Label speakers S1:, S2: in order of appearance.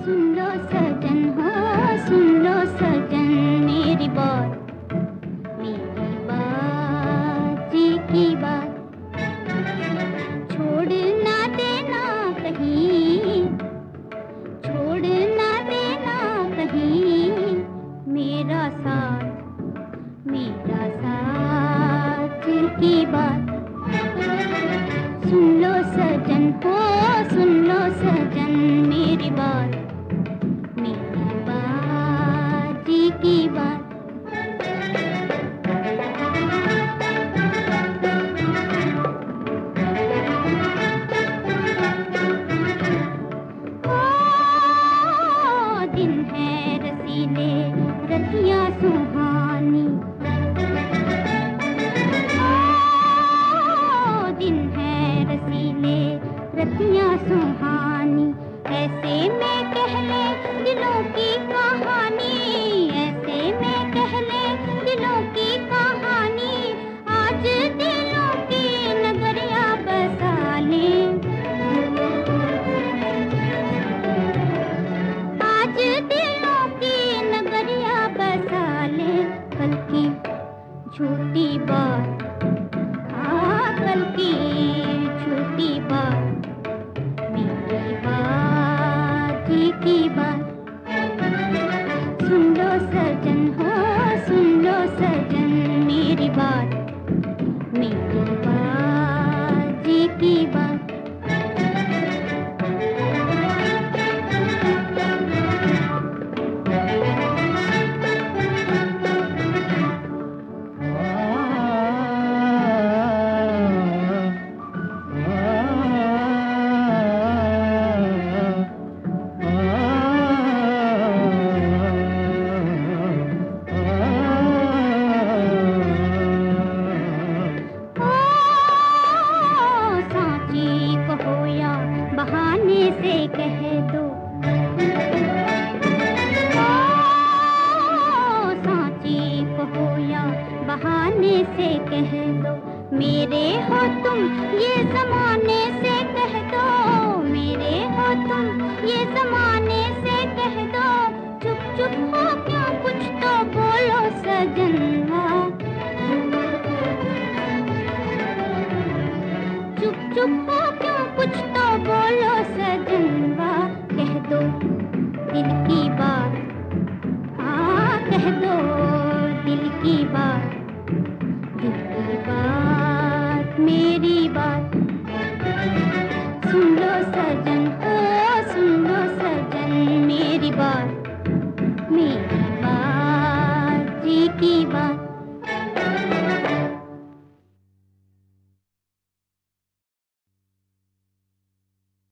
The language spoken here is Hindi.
S1: सुन लो सजन हो, सुन लो सजन मेरी बात जी की बात। छोड़ ना देना कहीं, छोड़ ना देना कहीं मेरा साथ की बात। सुन लो सजन हो, सुन लो सजन मेरी बात जी की बात। ओ दिन है रसीले रतियाँ सुहानी, दिन है रसीले रतियाँ सुहानी। ऐसे में कह ले दिलों की कहानी, ऐसे में कह ले दिलों की कहानी। आज दिलों की नगरिया बसा ले, आज दिलों की नगरिया बसा ले। कल की झूठी बात, कल की झूठी बात मेरी जी की बात। सुन लो सजन हो, सुन लो सजन मेरी बात जी की बात। बहाने से कह दो, सांची कहो या बहाने से कह दो। मेरे हो तुम ये जमाने से कह दो, मेरे हो तुम ये जमाने से कह दो। चुप चुप हो क्यों, कुछ तो बोलो सजनवा, चुप चुप हो क्यों, कुछ तो बोलो सजनवा। कह दो दिल की बात, हाँ कह दो दिल की बात, दिल की बात मेरी बात। सुन लो सजन ओ, सुन लो सजन मेरी बात जी की बात।